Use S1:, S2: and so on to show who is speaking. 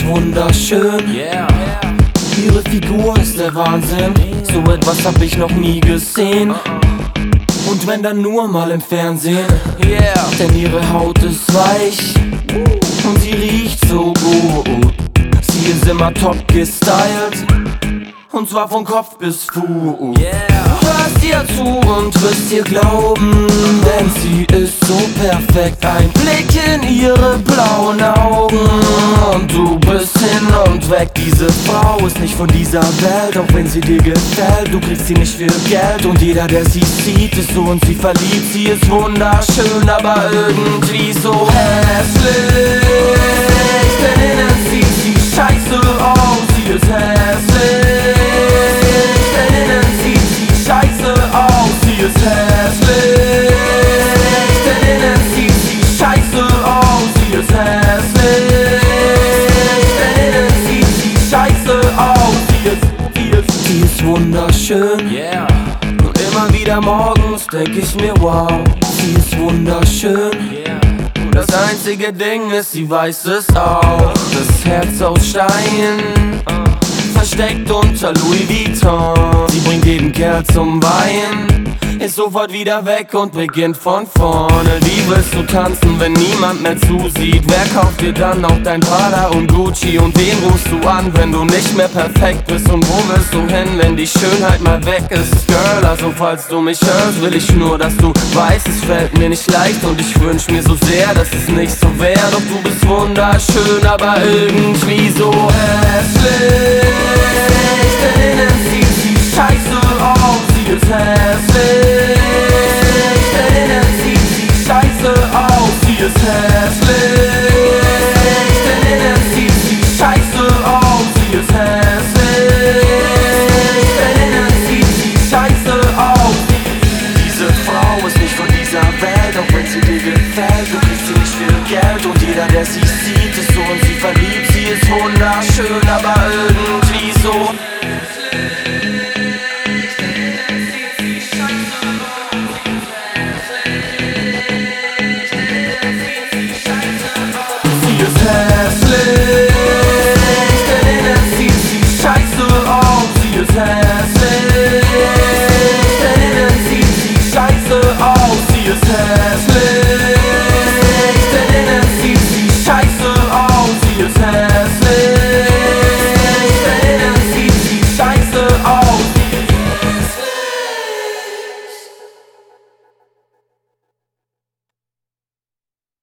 S1: wunderschön. Ihre Figur ist der Wahnsinn. So etwas hab ich noch nie gesehen. Und wenn dann nur mal im Fernsehen. Denn ihre Haut ist weich und sie riecht so gut. Sie ist immer top gestylt, und zwar von Kopf bis Fuß. Hörst ihr zu und wirst ihr glauben, denn sie ist so perfekt. Ein Blick in ihre blauen Augen und du bist hin und weg. Diese Frau ist nicht von dieser Welt, auch wenn sie dir gefällt. Du kriegst sie nicht für Geld und jeder, der sie sieht, ist so in sie verliebt. Sie ist wunderschön, aber irgendwie so hässlich. Denn innen sieht sie scheiße aus, sie ist hässlich. Denn innen sieht sie scheiße aus, sie ist hässlich. Denn innen sieht sie scheiße aus, sie ist hässlich. Denn innen sieht sie scheiße aus, sie ist wunderschön. Und immer wieder morgens denk ich mir, wow, sie ist wunderschön. Das einzige Ding ist, sie weiß es auch. Das Herz aus Stein, versteckt unter Louis Vuitton. Sie bringt jeden Kerl zum Weinen, ist sofort wieder weg und beginnt von vorne. Wie willst du tanzen, wenn niemand mehr zusieht? Wer kauft dir dann auch dein Prada und Gucci? Und wen rufst du an, wenn du nicht mehr perfekt bist? Und wo willst du hin, wenn die Schönheit mal weg ist? Girl, also falls du mich hörst, will ich nur, dass du weißt, es fällt mir nicht leicht. Und ich wünsch mir so sehr, dass es nicht so wär. Doch du bist wunderschön, aber irgendwie so hässlich. Denn innen sieht sie scheiße aus, sie ist hässlich. Denn innen sieht sie scheiße aus, sie ist hässlich. Denn innen sieht sie scheiße aus, sie ist hässlich. Denn innen sieht sie scheiße aus. Diese Frau ist nicht von dieser Welt, auch wenn sie dir gefällt. Du kriegst sie nicht für Geld und jeder, der sie sieht, ist so in sie verliebt. Sie ist wunderschön, aber irgendwie so